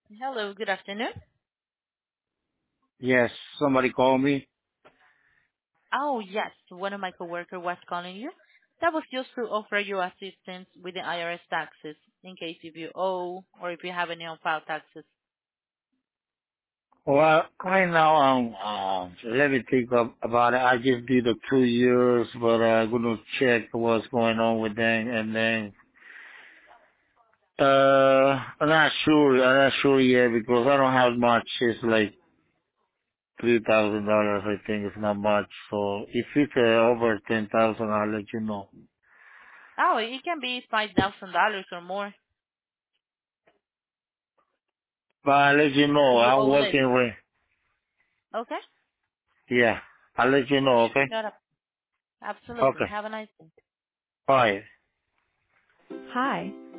Hello, good afternoon. Yes, somebody called me. Oh, yes, one of my coworkers was calling you. That was just to offer you assistance with the IRS taxes in case if you owe or if you have any on-file taxes. Well, right now let me think about it. I just did the 2 years, but I'm gonna check what's going on with them, and then I'm not sure yet because I don't have much. It's like $3,000. I think it's not much. So if it's over 10,000, I'll let you know. Oh, it can be $5,000 or more But I'll let you know. if you I'm owe less. working with. Okay? Yeah, I'll let you know. Okay. Got it. Absolutely. Okay. Have a nice day. Bye. Hi.